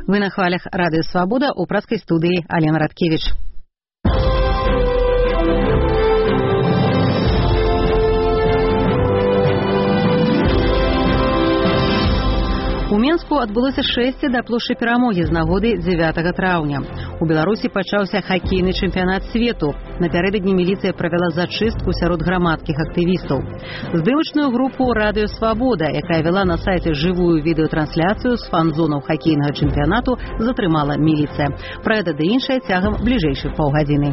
Вы на хвалях Радио Свобода, у праской студии Алена Радкевич. У Менску адбылося шэсце да плошчы перамогі з нагоды 9 траўня. У Беларусі пачаўся хакейны чэмпіянат свету. Напярэдадні міліцыя правяла зачыстку сярод грамадскіх актывістаў. Здымачную групу «Радио Свобода», якая вела на сайце жывую відэатрансляцыю з фан-зонаў хакейнага чэмпіянату, затрымала міліцыя. Пра гэта ды іншае цягам бліжэйшых паўгадзіны.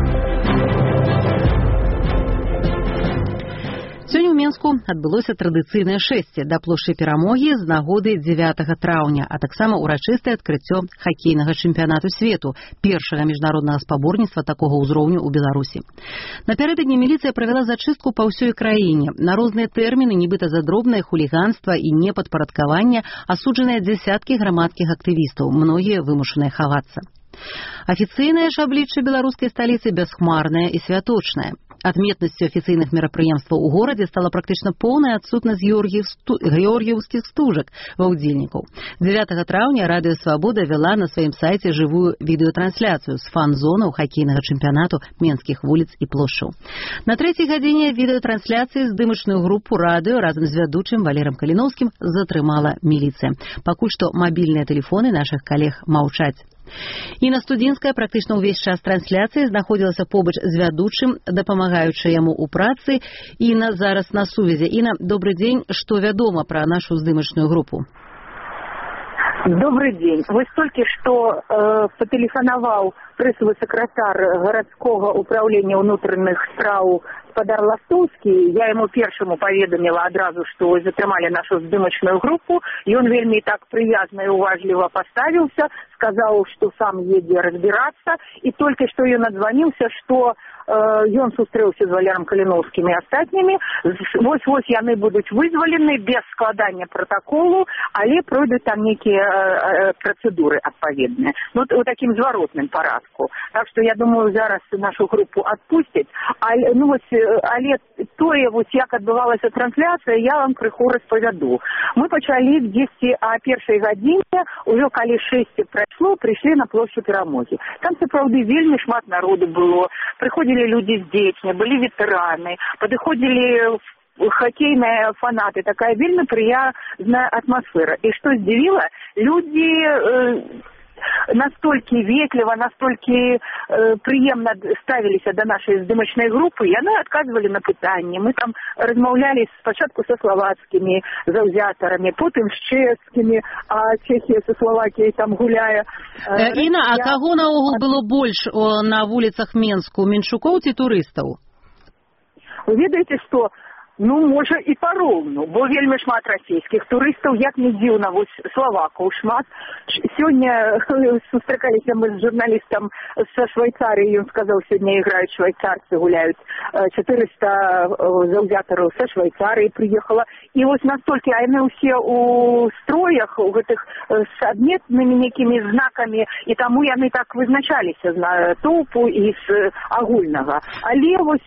Сёння ў Менску адбылося традыцыйнае шэсце да плошчы перамогі з нагоды 9 траўня, а таксама ўрачыстае адкрыццё хакейнага чэмпіянату свету, першага міжнароднага спаборніцтва такога ўзроўню ў Беларусі. Напярэдадні міліцыя правяла зачыстку па ўсёй краіне. На розныя тэрміны, нібыта за дробнае хуліганства і непадпарадкаванне, асуджаныя дзясяткі грамадскіх актывістаў, многія вымушаныя хавацца. Афіцыйнае ж аблічча беларускай сталіцы бясхмарнае і святочнае. Адметнасцю афіцыйных мерапрыемстваў у горадзе стала практычна поўная адсутнасць георгіеўскіх стужак ва ўдзельнікаў. 9 траўня Радыё Свабода вяла на сваім сайце жывую відэатрансляцыю з фан-зонаў хакейнага чэмпіянату менскіх вуліц і плошчаў. На 3-й гадзіне відэатрансляцыі здымачную групу радыё разам з вядучым Валерам Каліноўскім затрымала міліцыя. Пакуль што мабільныя тэлефоны нашых калег маўчаць. Інна Студзінская практычна ўвесь час трансляцыі знаходзілася побач з вядучым, дапамагаючы яму ў працы. Інна зараз на сувязі. Інна, добрый дзень. Што вядома пра нашу здымачную групу? Добрый день. Вось толькі што патэлефанаваў прэсавы сакратар гарадскога ўпраўлення ўнутраных спраў спадар Ластоўскі. Я ему першаму паведаміла адразу, што затрымалі нашу здымачную групу. Ён вельмі так прыязна і уважліва паставіўся, сказаў, што сам едзе разбірацца. І толькі што ён адзваніўся, што ён сустрэўся з Валерам Каліноўскім і астатнімі. Вось яны будуць вызвалены без складання пратаколу, але пройдуць там нейкія працэдуры адпаведныя. Ну, у такім зваротным парадку. Так што, я думаю, зараз нашу групу адпусцяць. Але тое, як адбывалася трансляцыя, я вам крыху распавяду. Мы пачалі дзесьці о 1-й гадзіне, ужо калі 6 прайшло, прыйшлі на плошчу перамогі. Там, сапраўды, вельмі шмат народу было. Прыходзілі людзі з дзецьмі, былі ветэраны, падыходзілі хоккейные фанаты, такая вельмі прыязная атмасфера. И что здзівіла, люди настолько ветліва, настолько приемно ставились до нашей здымачной группы, и они отказывали на пытанне. Мы там размаўлялі спочатку со словацкими заўзятарамі, потым с чэшскими, а Чехия со Словакией там гуляя. Інна, а каго наогул было больш на вуліцах Менску, менчукоў ці турыстаў? Вы ведаеце, што можа і пароўну, бо вельмі шмат расійскіх турыстаў, як не дзіўна, вось словакаў шмат. Сёння сустракаліся мы з журналістам са Швейцарыі, ён сказаў, сёння іграюць швейцарцы, гуляюць 400 заўзятараў са Швейцарыі прыехала. І вось настолькі яны ўсе у строях, у гэтых з адметнымі нейкімі знакамі, і таму яны так вызначаліся з толпу і з агульнага. Але вось...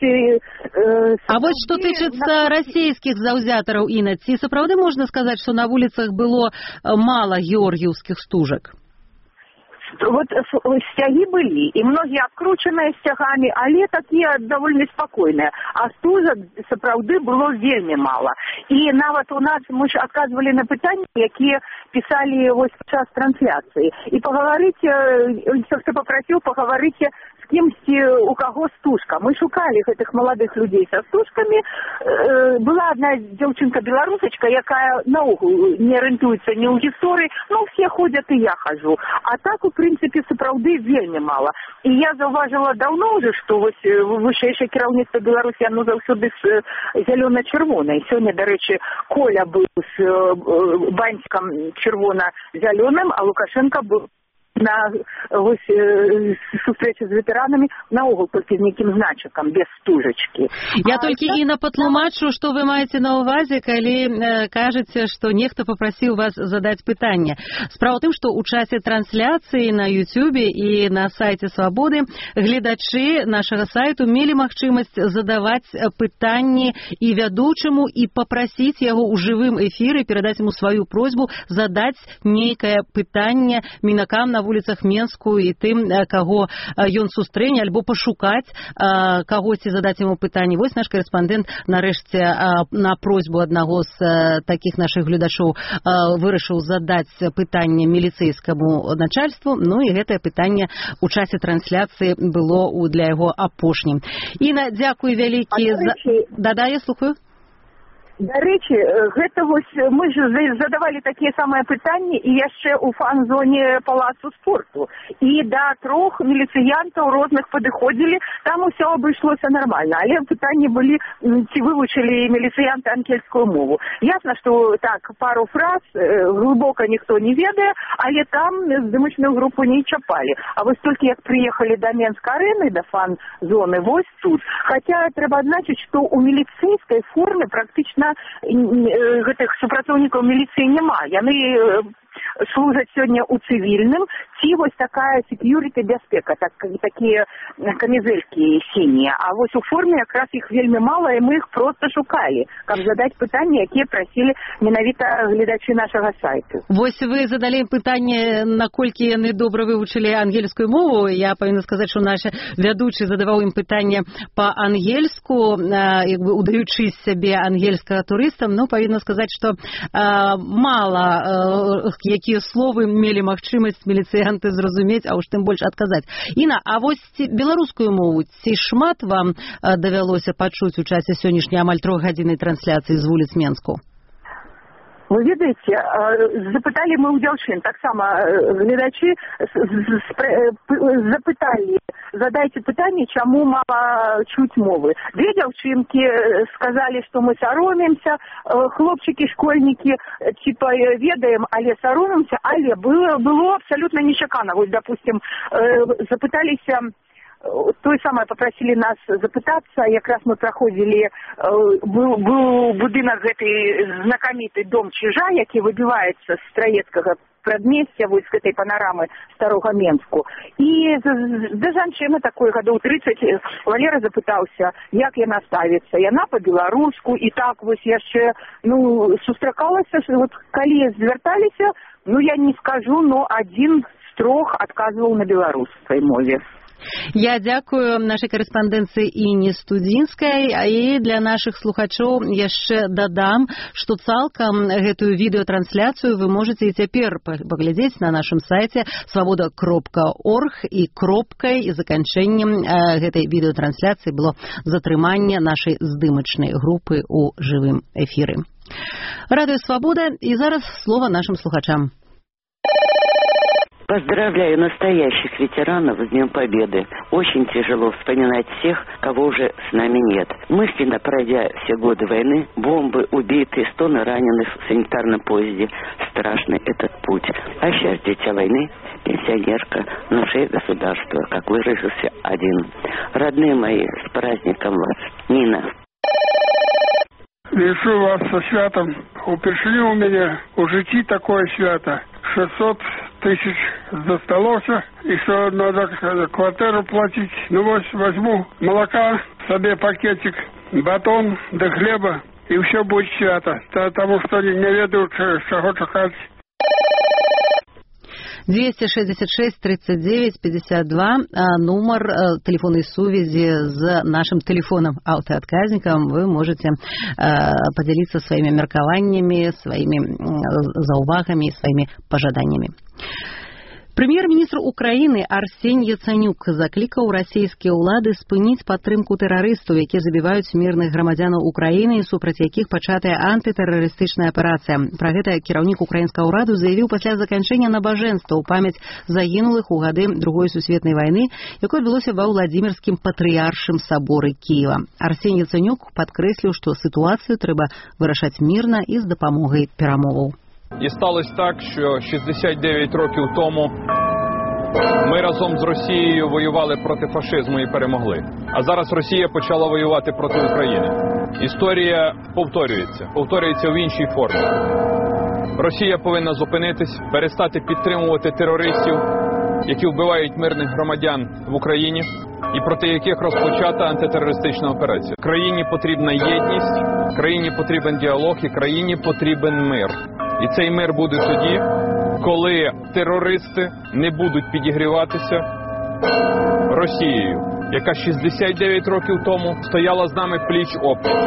А вось што тычыцца расійскіх заўзятараў, Інна, ці сапраўды можна сказаць, што на вуліцах было мала георгіўскіх стужак? Вот сцягі былі, і многія абкручаныя сцягамі, але такія даволі спакойныя. А стужак сапраўды было вельмі мала. І нават у нас мы ж адказвалі на пытанні, якія пісалі вось час трансляцыі. І пагаварыце, хто папрасіў, пагаварыце с кімсьці, у каго стужка. Мы шукалі гэтых маладых людзей са стужкамі. Была одна дзяўчынка-беларусачка, якая наогул не арыентуецца ні ў гісторыі, все ходзяць, і я хожу. А так, у прынцыпе, сапраўды вельмі мала. І я заўважыла даўно ўжо, што вышэйшае кіраўніцтва Беларусі, оно заўсёды з зялёна-чырвонай. Сёння, дарэчы, Коля быў з банцікам чырвона-зялёным, а Лукашенко быў на сустрэчы з ветэранамі наогул толькі з нейкім значакам, без стужачкі. Я толькі і напатлумачу, што вы маеце на ўвазе, калі кажаце, што нехта папрасіў вас задаць пытанне. Справа ў тым, што ў часе трансляцыі на YouTube і на сайце Свабоды гледачы нашага сайту мелі магчымасць задаваць пытанні і вядучаму і папрасіць яго ў жывым эфіры, перадаць яму сваю просьбу задаць нейкае пытанне мінакам на вуліцах Менску і тым, каго ён сустрэне, альбо пашукаць кагосьці, задаць яму пытанне. Вось наш корэспандэнт нарэшце на просьбу аднаго з такіх нашых гледачоў вырашыў задаць пытанне міліцэйскаму начальству, ну і гэтае пытанне у часе трансляцыі было для яго апошнім. Іна, дзякуй вялікі за... Да-да, я слухаю. Дарэчы, гэта вось мы ж задавалі такія самыя пытанні і яшчэ ў фан-зоне палацу спорту. І да 3 міліцыянтаў розных падыходзілі, там усё абышлося нармальна. Але пытанні былі, ці вывучылі міліцыянты ангельскую мову. Ясна, што так, пару фраз глыбока ніхто не ведае, але там здымачную групу не чапалі. А вось толькі як прыехалі да Менска-арэны, да фан-зоны, вось тут. Хаця трэба адзначыць, што ў міліцэйскай форме практычна гэтых супрацоўнікаў міліцыі няма. Яны служаць сёння ў цывільным, ці вось такая security бяспека, такія камізэлькі сінія. А вось у форме якраз іх вельмі мала, і мы іх проста шукалі, каб задаць пытанні, якія прасілі менавіта гледачы нашага сайту. Вось вы задалі пытанне, наколькі яны добра вывучылі ангельскую мову. Я павінна сказаць, што наш вядучы задаваў ім пытанне па-ангельску, удаючы сябе ангельскага турыстам, но павінна сказаць, што мала якія словы мелі магчымасць міліцыянты зразумець, а уж тым больш адказаць. Іна, а вось беларускую мову ці шмат вам давялося пачуць у часе сённяшняй амаль 3-гадзіннай трансляцыі з вуліц Менску? Вы ведаеце, запыталі мы ў дзяўчын, таксама гледачы запыталі, задайце пытанне, чаму мала чуць мовы. 2 дзяўчынкі сказалі, што мы саромемся, хлопчыкі, школьнікі, типа ведаем, але саромемся, але было абсалютна нечакана. Вось, допустим, запыталіся, той самое попросили нас запытаться, якраз мы проходили, был будынак гэты знакаміты дом Чижа, які выбіваецца з Траецкага прадмесця вось гэтай панорамы старога Менску. І да жанчыны такой гадоў 30 Валера запытаўся, як яна ставіцца. Яна па-беларуску, і так вось яшчэ, сустракалася, вот калі звярталіся, я не скажу, но 1 з 3 адказваў на беларускай мове. Я дзякую нашай корэспандэнцыі Іне Студзінскай, і для нашых слухачоў яшчэ дадам, што цалкам гэтую відэатрансляцыю вы можаце і цяпер паглядзець на нашым сайце svoboda.org, і кропкай і заканчэннем гэтай відэатрансляцыі было затрыманне нашай здымачнай групы ў жывым эфіры. Радыё Свабода, і зараз слова нашим слухачам. Поздравляю настоящих ветеранов с Днем Победы. Очень тяжело вспоминать всех, кого уже с нами нет. Мысленно пройдя все годы войны, бомбы, убитые, стоны раненых в санитарном поезде. Страшный этот путь. А сейчас дитя войны, пенсионерка, на шее государства, как выразился один. Родные мои, с праздником вас. Нина. Вешу вас со святом. Упершли у меня у житті такое свято. 600 тысяч засталося, и что надо квартиру платить. Вот возьму молока, себе пакетик, батон до хлеба, и все будет свято. Потому что не ведают, чего чекать. 266 39 52 нумар телефонной сувязі з нашим телефоном аўтаадказнікам. Вы можете поделиться своими меркаваннями, своими заўвагамі, своими пожаданнями. Прэм'ер-міністр Украіны Арсень Яцанюк заклікаў расійскія ўлады спыніць падтрымку тэрарыстаў, якія забіваюць мірных грамадзянаў Украіны, супраць якіх пачатая антытэрарыстычная аперацыя. Пра гэта кіраўнік украінскага ўраду заявіў пасля заканчэння набажэнства ў памяць загінулых у гады Другой сусветнай вайны, якое адбылося ва Владзімірскім патрыяршым саборы Кіева. Арсень Яцанюк падкрэсліў, што сітуацыю трэба вырашаць мірна і з дапамогай перамоваў. І сталося так, що 69 років тому Ми разом з Росією воювали проти фашизму і перемогли. А зараз Росія почала воювати проти України. Історія повторюється в іншій формі. Росія повинна зупинитись, перестати підтримувати терористів, які вбивають мирних громадян в Україні і проти яких розпочата антитерористична операція. Країні потрібна єдність, країні потрібен діалог і країні потрібен мир. І цей мир буде тоді, коли терористи не будуть підігріватися Росією, яка 69 років тому стояла з нами пліч-опліч.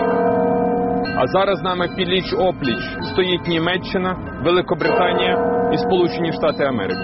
А зараз з нами пліч-опліч стоїть Німеччина, Великобританія і Сполучені Штати Америки.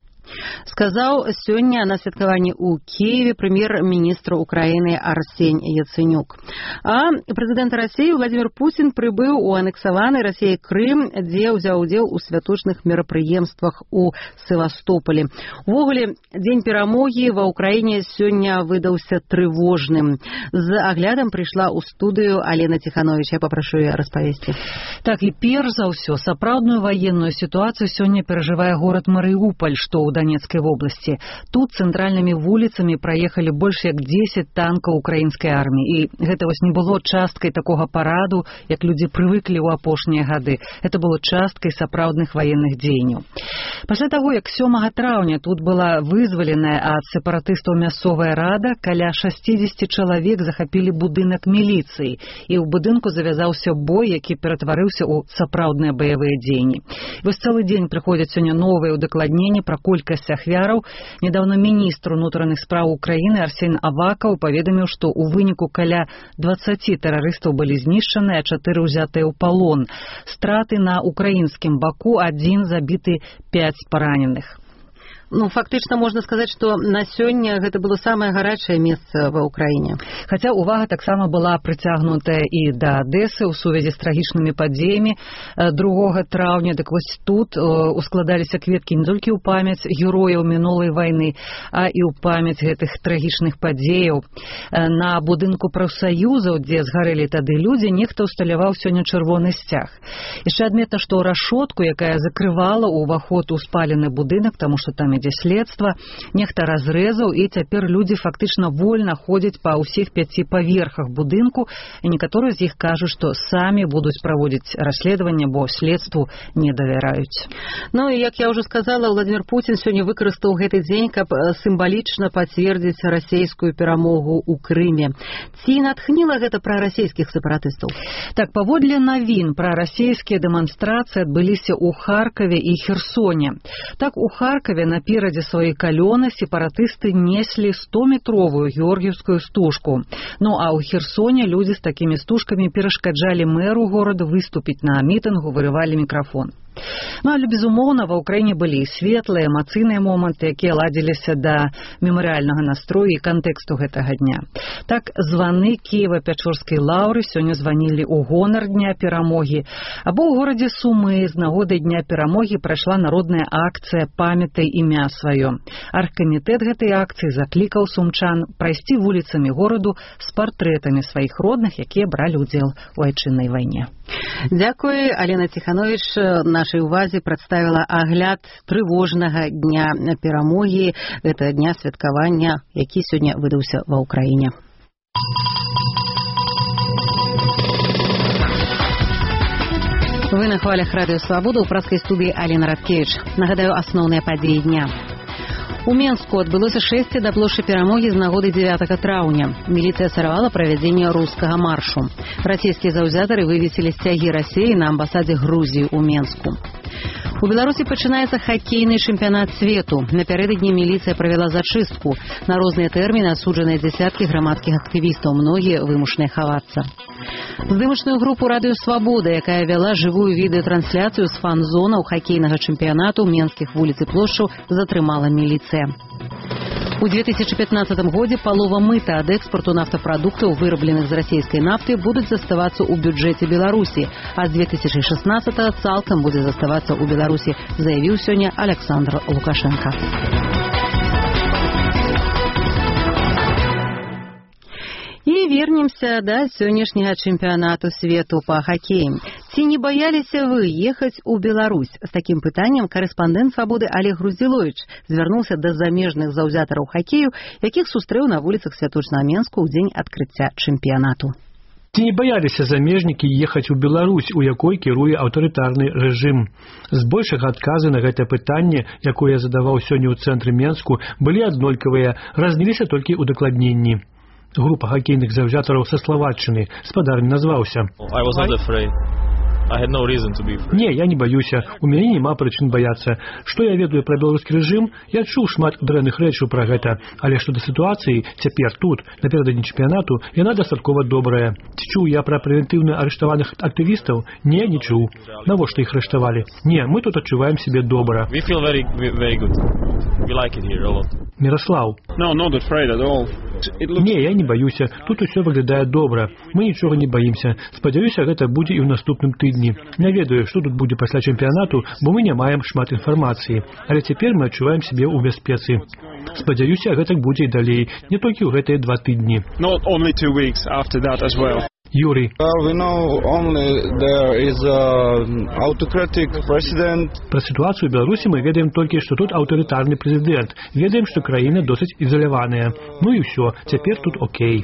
Сказаў сёння на святкаванні ў Киеве прэм'ер-міністр Украіны Арсень Яценюк. А прэзідэнт Расіі Владимир Путин прыбыў у анексаваны Расіяй Крым, дзе ўзяў удзел у святочных мерапрыемствах у Севастополі. Увогуле, дзень перамогі ва Ўкраіне сёння выдаўся трывожным. З аглядам прыйшла ў студыю Алена Тиханович. Я папрашу яе распавесці. Так, і перш за ўсё, сапраўдную ваенную сітуацыю сёння перажывае горад Марыуполь, што ў Донецкай вобласці. Тут цэнтральнымі вуліцамі праехалі больш як 10 танкаў украінскай арміі. І гэта вось не было часткай такога параду, як людзі прывыклі ў апошнія гады. Гэта было часткай сапраўдных ваенных дзеянняў. Пасля таго, як 7 траўня тут была вызваленая ад сепаратыстаў мясцовая рада, каля 60 чалавек захапілі будынак міліцыі. І ў будынку завязаўся бой, які ператварыўся ў сапраўдныя баявыя дзеянні. Вось цэлы дзень прыходзяць сёння новыя ўдакладненні пра колькасць ахвяраў. Недавно міністр унутраных спраў Украіны Арсен Авакаў паведаміў, што ў выніку каля 20 тэрарыстаў былі знішчаныя, а 4 ўзятыя ў палон. Страты на украінскім баку, 1 забіты, 5 параненых. Ну, фактычна можна сказаць, што на сёння гэта было самае гарачае месца ва Ўкраіне. Хаця увага таксама была прыцягнутая і да Адэсы ў сувязі з трагічнымі падзеямі 2 траўня. Дык вось тут ускладаліся кветкі не толькі ў памяць герояў мінулай вайны, а і ў памяць гэтых трагічных падзеяў. На будынку прафсаюзаў, дзе згарэлі тады людзі, нехта ўсталяваў сёння чырвоны сцяг. Яшчэ адметна, што рашотку, якая закрывала ўваход у спалены будынак, таму што там ідзе следства, нехта разрэзаў, і цяпер людзі фактычна вольна ходзяць па ўсіх 5 паверхах будынку, і некаторыя з іх кажуць, што самі будуць праводзіць расследаванне, бо следству не давяраюць. Ну і як я ўжо сказала, Владимир Путин сёння выкарыстаў гэты дзень, каб сімвалічна пацвердзіць расійскую перамогу ў Крыме. Ці натхніла гэта пра расійскіх сепаратыстаў? Так, паводле навін, пра расійскія дэманстрацыі адбыліся ў Харкаве і Херсоне. Так, у Харкаве наперадзе сваёй калёны сепаратысты неслі 100-метровую георгіевскую стужку. Ну а ў Херсоне людзі з такімі стужкамі перашкаджалі мэру гораду выступіць на мітынгу, вырывалі мікрафон. Ну, але, безумоўна, ва Ўкраіне былі светлыя, эмацыйныя моманты, якія ладзіліся да мемарыяльнага настрою і кантэксту гэтага дня. Так, званы Кіева-Пячорскай лаўры сёння званілі ў гонар Дня перамогі, або ў горадзе Сумы з нагоды Дня перамогі прайшла народная акцыя «Памятай імя сваё». Аргкамітэт гэтай акцыі заклікаў сумчан прайсці вуліцамі гораду з партрэтамі сваіх родных, якія бралі ўдзел у айчыннай вайне. Дзякуй, Алена Тиханович нашай увазе прадставіла агляд трывожнага дня перамогі, гэта дня святкавання, які сёння выдаўся ва Ўкраіне. Вы на хвалях Радыё Свабода, ў праскай студыі Алена Радкевіч. Нагадаю асноўныя падзеі дня. У Менску адбылося шэсце да плошчы перамогі з нагоды 9 траўня. Міліцыя сарвала правядзенне рускага маршу. Расійскія заўзятары вывесілі сцягі Расіі на амбасадзе Грузіі ў Менску. У Беларусі пачынаецца хакейны чэмпіянат свету. Напярэдадні міліцыя правяла зачыстку. На розныя тэрміны асуджаныя дзясяткі грамадскіх актывістаў, многія вымушаныя хавацца. Здымачную групу «Радыё Свабода», якая вяла жывую відэатрансляцыю з фан-зонаў хакейнага чэмпіянату менскіх вуліц і плошчаў, затрымала міліцыя. У 2015 годзе палова мыта ад экспарту нафтапрадуктаў, вырабленых з расійскай нафты, будуць заставацца ў бюджэце Беларусі, а з 2016 цалкам будзе заставацца ў Беларусі, заявіў сёння Александр Лукашенко. І вернемся да сённяшняга чэмпіянату свету па хакеі. Ці не баяліся вы ехаць у Беларусь? З такім пытаннем корэспандэнт «Свабоды» Олег Груздзіловіч звярнуўся да замежных заўзятараў хакею, якіх сустрэў на вуліцах Святочнага Менску ў дзень адкрыцця чэмпіянату. Ці не баяліся замежнікі ехаць у Беларусь, у якой кіруе аўтарытарны рэжым? Збольшага адказы на гэтае пытанне, якое я задаваў сёння ў цэнтры Менску, былі аднолькавыя, разніліся толькі ў дакладненні. Група хакейных заўзятараў са Славаччыны, спадар не назваўся. Не, я не баюся, у мяне няма прычын баяцца. Што я ведаю пра беларускі рэжым? Я чуў шмат дрэнных рэчаў пра гэта, але што да сітуацыі цяпер тут, наперададні чэмпіянату, яна дастаткова добрая. Ці чуў я пра прэвентыўна арыштаваных актывістаў? Не, не чуў. Навошта іх арыштавалі? Не, мы тут адчуваем сябе добра. Міраслаў. Не, я не баюся. Тут усё выглядае добра. Мы нічога не баімся. Спадзяюся, гэта будзе і ў наступным тыдні. Не ведаю, што тут будзе пасля чэмпіянату, бо мы не маем шмат інфармацыі. Але цяпер мы адчуваем сябе ў бяспецы. Спадзяюся, гэтак будзе і далей, не толькі ў гэтыя 2 тыдні. Юрий. Пра сітуацыю ў Беларусі мы ведаем толькі, што тут аўтарытарны прэзідэнт. Ведаем, што краіна досыць ізаляваная. Ну і ўсё, цяпер тут окей.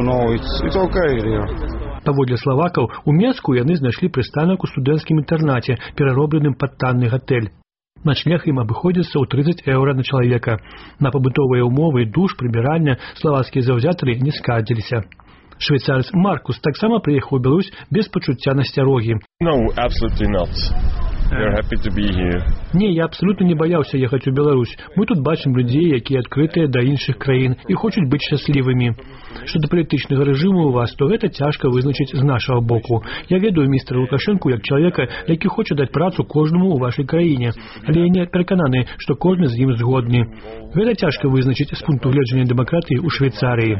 Паводле славакаў, у Менску яны знайшлі прыстанак у студэнцкім інтэрнаце, пераробленым пад танны гатэль. Начлег ім абыходзіцца ў 30 еўра на чалавека. На пабытовыя ўмовы, душ, прыбіральня славацкія заўзятары не скардзіліся. Швейцарец Маркус таксама прыехаў у Беларусь без пачуцця насцярогі. Не, я абсалютна не баяўся ехаць у Беларусь. Мы тут бачым людзей, якія адкрытыя да іншых краін і хочуць быць шчаслівымі. Што да палітычнага рэжыму у вас, то гэта цяжка вызначыць з нашага боку. Я ведаю містера Лукашэнку як чалавека, які хоча даць працу кожнаму ў вашай краіне. Але я не перакананы, што кожны з ім згодны. Гэта цяжка вызначыць з пункту гледжання дэмакратыі ў Швейцарыі.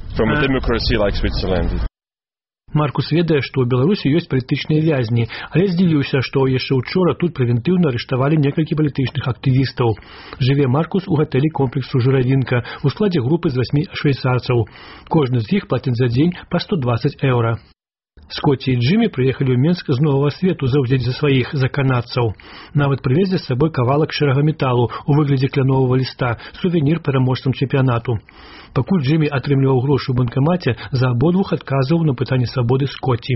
Маркус ведае, што ў Беларусі ёсць палітычныя вязні, але здзівіўся, што яшчэ учора тут прэвентыўна арыштавалі некалькі палітычных актывістаў. Жыве Маркус у гатэлі комплексу «Журавінка» у складзе групы з 8 швейцарцаў. Кожны з іх плаціць за дзень па 120 еўра. Скотті і Джиммі прыехалі ў Менск з Новага Свету заўзець за сваіх, за канадцаў. Нават прывезлі з сабой кавалак шэрага металу ў выглядзе кляновага ліста, сувенір пераможцам чэмпіянату. Пакуль Джиммі атрымліваў грошы ў банкамаце, за абодвух адказваў на пытанне свабоды Скотті.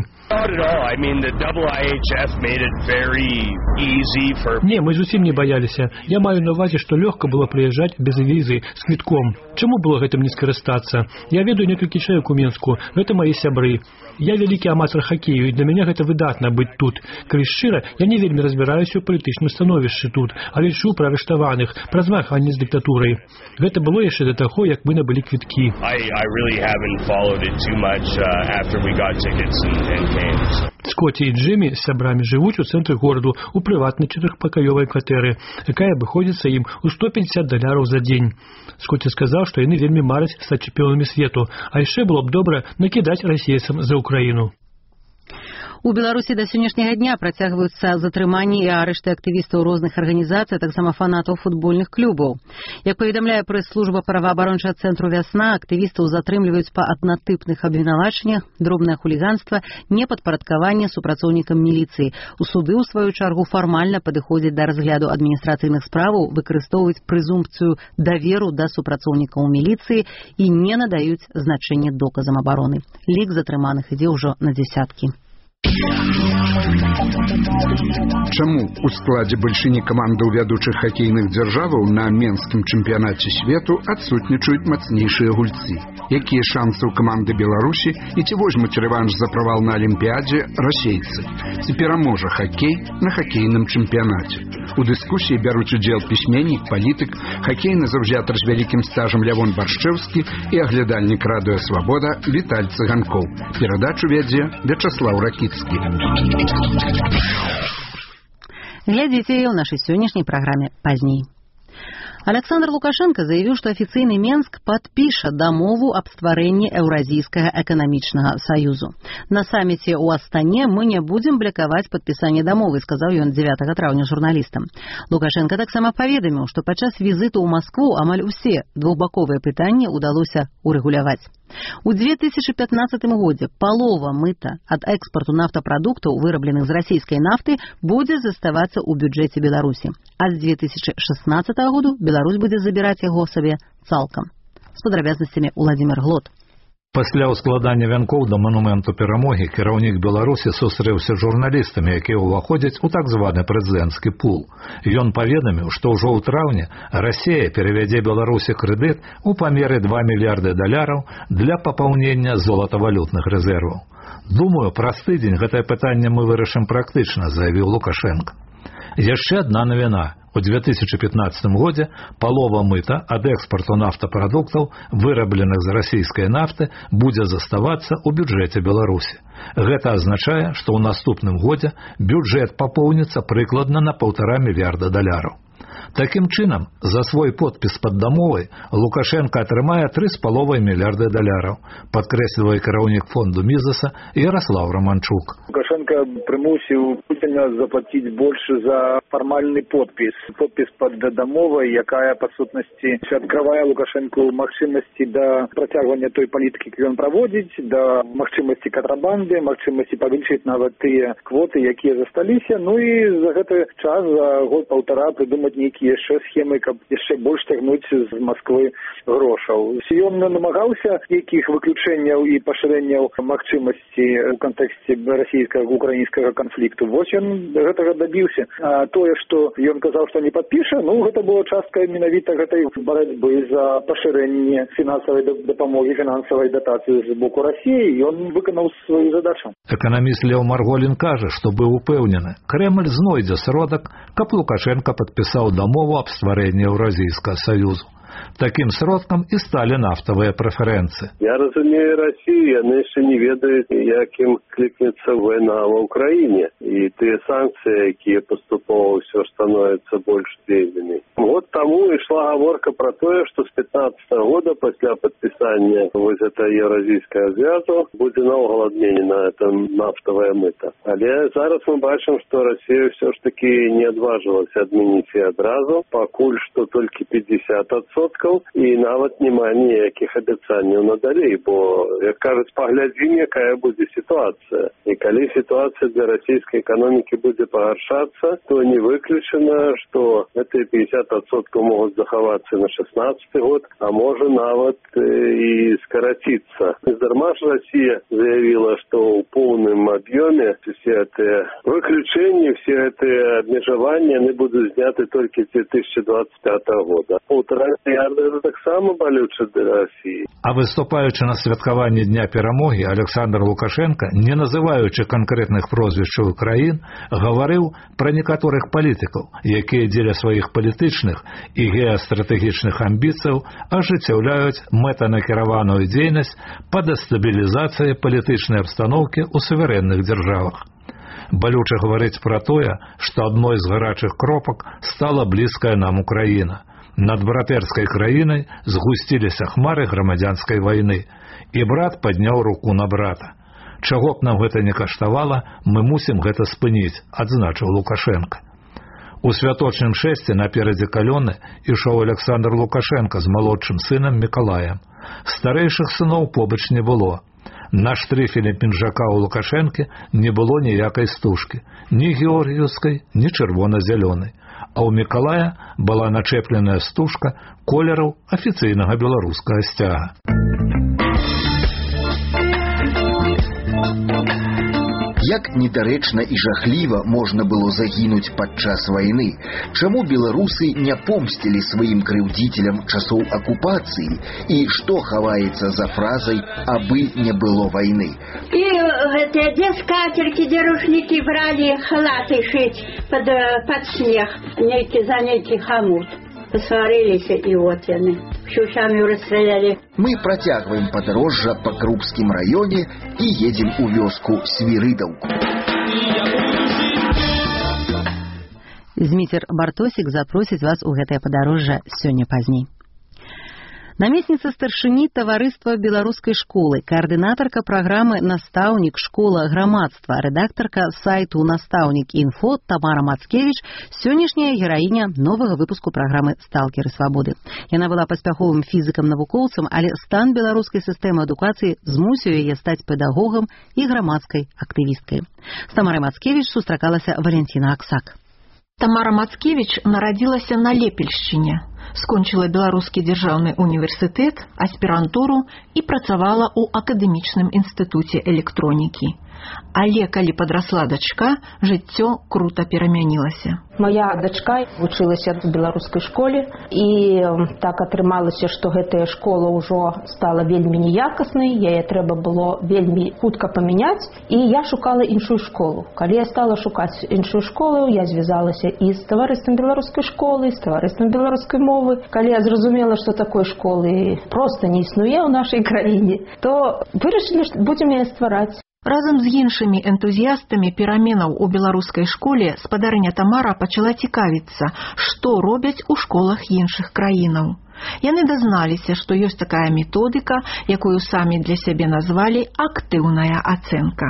Не, мы зусім не баяліся. Я маю на ўвазе, што лёгка было прыязджаць без візы, з квітком. Чаму было гэтым не скарыстацца? Я ведаю некалькі чалавек у Менску, гэта мае сябры. Я вялікі аматар хакею, і для мяне гэта выдатна быць тут. Калі шчыра, я не вельмі разбіраюся ў палітычным становішчы тут, але чуў пра арыштаваных, пра змаганне з дыктатурай. Гэта было яшчэ да таго, як мы набылі квіткі. Скотті і Джиммі з сябрамі жывуць у цэнтры гораду у прыватнай 4-пакаёвай кватэры, якая абыходзіцца ім у $150 за дзень. Скотті сказаў, што яны вельмі мараць стаць чэмпіёнамі свету, а яшчэ было б добра накідаць расейцам за Украіну. У Беларусі да сённяшняга дня працягваюцца затрыманні і арышты актывістаў розных арганізацый, таксама фанатаў футбольных клубаў. Як паведамляе прэс-служба праваабарончага цэнтру «Вясна», актывістаў затрымліваюць па аднатыпных абвінавачаннях, дробнае хуліганства, непадпарадкаванне супрацоўнікам міліцыі. У суды, у сваю чаргу, фармальна падыходзяць да разгляду адміністрацыйных справаў, выкарыстоўваюць прэзумпцыю даверу да супрацоўнікаў міліцыі і не надаюць значэння доказам абароны. Лік затрыманых ідзе ўжо на дзясяткі. Чаму у складзе бальшыні камандаў вядучых хакейных дзяржаваў на менскім чэмпіянаце свету адсутнічаюць мацнейшыя гульцы? Якія шансы ў каманды Беларусі і ці возьмуць рэванш за правал на Алімпіядзе расейцы? Ці пераможа хакей на хакейным чэмпіянаце? У дыскусіі бяруць удзел пісьменнік, палітык, хакейны заўзятар з вялікім стажам Лявон Баршчэўскі і аглядальнік радыё «Свабода» Віталь Цыганкоў. Перадачу вядзе Вячаслаў Ракіцкі. Глядзіце ў нашай сённяшняй праграме пазней. Александр Лукашенко заявіў, што афіцыйны Менск падпіша дамову аб стварэнні Еўразійскага эканамічнага саюзу. На саміце ў Астане мы не будзем блакаваць падпісанне дамовы, сказаў ён 9 траўня журналістам. Лукашенко таксама паведаміў, што падчас візіту ў Маскву амаль усе двухбаковыя пытанні ўдалося урэгуляваць. У 2015 годзе палова мыта ад экспарту нафтапрадуктаў, вырабленых з расійскай нафты, будзе заставацца ў бюджэце Беларусі. А з 2016 году Беларусь будзе забіраць яго сабе цалкам. З падрабязнасцямі Уладзімір Глот. Пасля ўскладання вянкоў да манументу перамогі кіраўнік Беларусі сустрэўся з журналістамі, якія ўваходзяць у так званы прэзідэнцкі пул. Ён паведаміў, што ўжо ў траўні Расія перавядзе Беларусі крэдыт у памеры $2 мільярды для папаўнення золатавалютных рэзерваў. Думаю, праз тыдзень гэтае пытанне мы вырашым практычна, заявіў Лукашенко. Яшчэ адна навіна. У 2015 годзе палова мыта ад экспарту нафтапрадуктаў, вырабленых з расійскай нафты, будзе заставацца ў бюджэце Беларусі. Гэта азначае, што ў наступным годзе бюджэт папоўніцца прыкладна на $1,5 мільярда. Такім чынам, за свой подпіс пад дамовай Лукашенко атрымае $3,5 мільярды, падкрэслівае кіраўнік фонду Мізаса Ярослав Романчук. Лукашенко прымусіў Путіна заплаціць больш за фармальны подпіс. Подпіс пад дамовай, якая, па сутнасці, адкрывае Лукашенку магчымасці да працягвання той палітыкі, які ён праводзіць, да магчымасці кантрабанды, магчымасці павялічыць нават тыя квоты, якія засталіся. Ну і за гэты час, за год-паўтара, прыдумаць нейкія яшчэ схемы, каб яшчэ больш цягнуць з Масквы грошаў. Ён намагаўся нейкіх выключэнняў і пашырэнняў магчымасці ў кантэксце расійска-украінскага канфлікту. Вось ён гэтага дабіўся. А тое, што ён казаў, што не падпіша, гэта была частка менавіта гэтай барацьбы за пашырэнне фінансавай дапамогі, фінансавай датацыі з боку Расіі. Ён выканаў сваю задачу. Эканаміст Леў Марголін кажа, што быў упэўнены, Крэмль знойдзе сродак, каб Лукашенко падпісаў дамову аб стварэнні Еўразійскага саюзу. Таким сродкам і сталі нафтавыя прэферэнцыі. Я разумею Расію, яны яшчэ не ведаюць, якім клікнецца вайна ва ўкраіне. І тыя санкцыі, якія паступова ўсё становяцца больш дзейнымі. Год таму ішла гаворка пра тое, што з 15 года пасля падпісання вось гэта Еўразійскага звязу будзе наогул адменена это нафтавая мыта. Але зараз мы бачым, што Расія ўсё ж такі не адважылася адмяніць і адразу, пакуль што толькі 50%, і нават няма ніякіх абяцанняў надалей, бо, як кажуць, паглядзім, якая будзе сітуацыя. І калі сітуацыя для расійскай эканомікі будзе пагаршацца, то не выключана, што гэтыя 50% могуць захавацца на 16 год, а можа нават і скараціцца. Нездарма ж Расія заявіла, што ў поўным аб'ёме все гэтыя выключэнні, все гэтыя абмежаванні, яны будуць зняты толькі з 2025 года. $1,5 мільярда – это таксама балюча для Расіі. А выступаючы на святкаванні Дня перамогі, Александр Лукашенко, не называючы канкрэтных прозвішчаў краін, гаварыў пра некаторых палітыкаў, якія дзеля сваіх палітычных і геастратэгічных амбіцыяў ажыццяўляюць мэтанакіраваную дзейнасць па дэстабілізацыі палітычнай абстаноўкі ў суверэнных дзяржавах. Балюча гаварыць пра тое, што адной з гарачых кропак стала блізкая нам Украіна. Над братэрскай краінай згусціліся хмары грамадзянскай вайны, і брат падняў руку на брата. Чаго б нам гэта не каштавала, мы мусім гэта спыніць, адзначыў Лукашенко. У святочным шэсце наперадзе калёны ішоў Александр Лукашенко з малодшым сынам Мікалаем. Старэйшых сыноў побач не было. На штрыфеле пінжака ў Лукашэнкі не было ніякай стужкі, ні георгіўскай, ні чырвона-зялёнай. А ў Мікалая была начэпленая стужка колераў афіцыйнага беларускага сцяга. Як недарэчна і жахліва можна было загінуць падчас вайны? Чаму беларусы не помсцілі сваім крыўдзіцелям часоў акупацыі? І што хаваецца за фразай «абы не было вайны»? І гэтыя дзе скатеркі, дзе рушнікі бралі халаты шыць пад снег, за нейкі хамут. Посварыліся, і от яны. Щучамі расстралялі. Мы працягваем падарожжа па Крупскім раёне і едзем у вёску Свірыдаўку. Зміцер Бартосік запросіць вас у гэтае падарожжа сёння пазней. Намесніца старшыні таварыства беларускай школы, каардынатарка праграмы «Настаўнік. Школа. Грамадства», рэдактарка сайту «Настаўнік.Інфо» Тамара Мацкевіч – сённяшняя гераіня новага выпуску праграмы «Сталкеры свабоды». Яна была паспяховым фізікам-навукоўцам, але стан беларускай сістэмы адукацыі змусіў яе стаць педагогам і грамадскай актывісткай. З Тамарай Мацкевіч сустракалася Валентина Аксак. Тамара Мацкевіч нарадзілася на Лепельшчыне, скончыла Беларускі дзяржаўны універсітэт, аспірантуру і працавала ў акадэмічным інстытуце электронікі. Але калі падрасла дачка, жыццё крута перамянілася. Моя дачка вучылася в беларускай школе, і так атрымалася, што гэтая школа ўжо стала вельмі неякаснай, яе трэба было вельмі хутка памяняць, і я шукала іншую школу. Калі я стала шукаць іншую школу, я звязалася і з таварыствам беларускай школы, і з таварыствам беларускай мовы. Калі я зразумела, што такой школы проста не існуе ў нашай краіне, то вырашылі, што будзем яе ствараць. Разам з іншымі энтузіястамі пераменаў у беларускай школе спадарыня Тамара пачала цікавіцца, што робяць у школах іншых краінаў. Яны дазналіся, што ёсць такая методыка, якую самі для сябе назвалі актыўная ацэнка.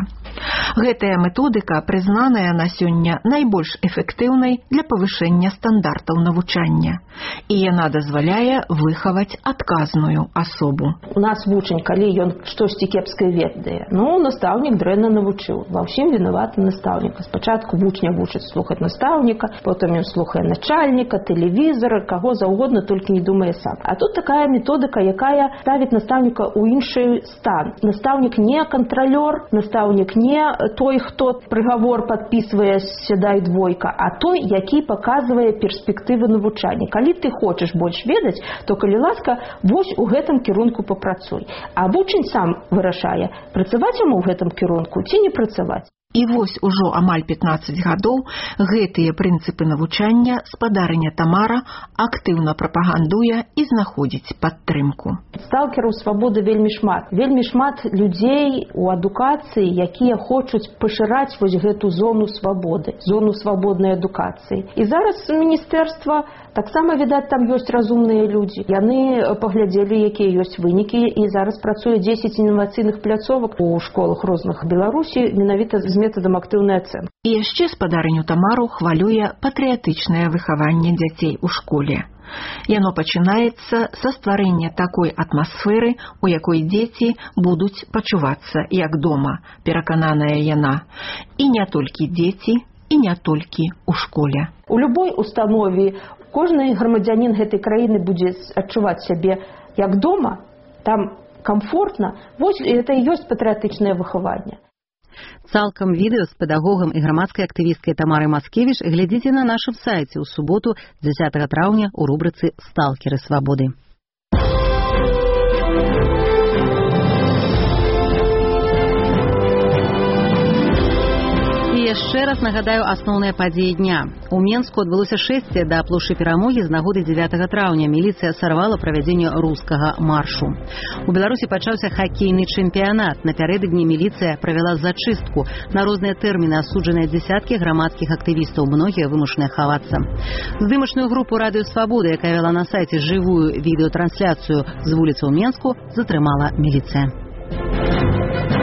Гэтая методыка прызнаная на сёння найбольш эфектыўнай для павышэння стандартаў навучання. І яна дазваляе выхаваць адказную асобу. У нас вучань, калі ён штосьці кепскае ведае, настаўнік дрэнна навучыў. Ва ўсім вінаваты настаўнік. Спачатку вучня вучыць слухаць настаўніка, потым ён слухае начальніка, тэлевізара, каго заўгодна, толькі не думае сам. А тут такая методыка, якая ставіць настаўніка ў іншы стан. Настаўнік не кантралёр, настаўнік не той, хто прыгавор падпісвае «сядай двойка», а той, які паказвае перспектывы навучання. Калі ты хочаш больш ведаць, то, калі ласка, вось у гэтым кірунку папрацуй. А вучань сам вырашае, працаваць яму ў гэтым кірунку ці не працаваць. І вось ужо амаль 15 гадоў гэтыя прынцыпы навучання спадарыня Тамара актыўна прапагандуе і знаходзіць падтрымку. Сталкераў свабоды вельмі шмат. Вельмі шмат людзей у адукацыі, якія хочуць пашыраць вось гэту зону свабоды, зону свабоднай адукацыі. І зараз міністэрства таксама, відаць, там ёсць разумныя людзі. Яны паглядзелі, якія ёсць вынікі, і зараз працуе 10 інавацыйных пляцовак у школах розных Беларусі, менавіта з метадам актыўнай ацэнкі. І яшчэ спадарыню Тамару хвалюе патрыятычнае выхаванне дзяцей у школе. Яно пачынаецца са стварэння такой атмасферы, у якой дзеці будуць пачувацца як дома, перакананая яна. І не толькі дзеці, і не толькі ў школе. У любой установе кожны грамадзянін гэтай краіны будзе адчуваць сябе як дома, там комфортна. Вось гэта і ёсць патрыятычнае выхаванне. Цалкам відэо з педагогам і грамадскай актывісткай Тамарай Мацкевіч глядзіце на нашым сайце ў суботу 10 траўня ў рубрыцы «Сталкеры свабоды». Яшчэ раз нагадаю асноўныя падзеі дня. У Менску адбылося шэсце да плошчы Перамогі з нагоды 9 траўня. Міліцыя сарвала правядзенне рускага маршу. У Беларусі пачаўся хакейны чэмпіянат. Напярэдадні міліцыя правяла зачыстку. На розныя тэрміны асуджаныя дзясяткі грамадскіх актывістаў, многія вымушаныя хавацца. Здымачную групу «Радыё Свабода», якая вела на сайце жывую відэатрансляцыю з вуліцы ў Менску, затрымала міліцыя.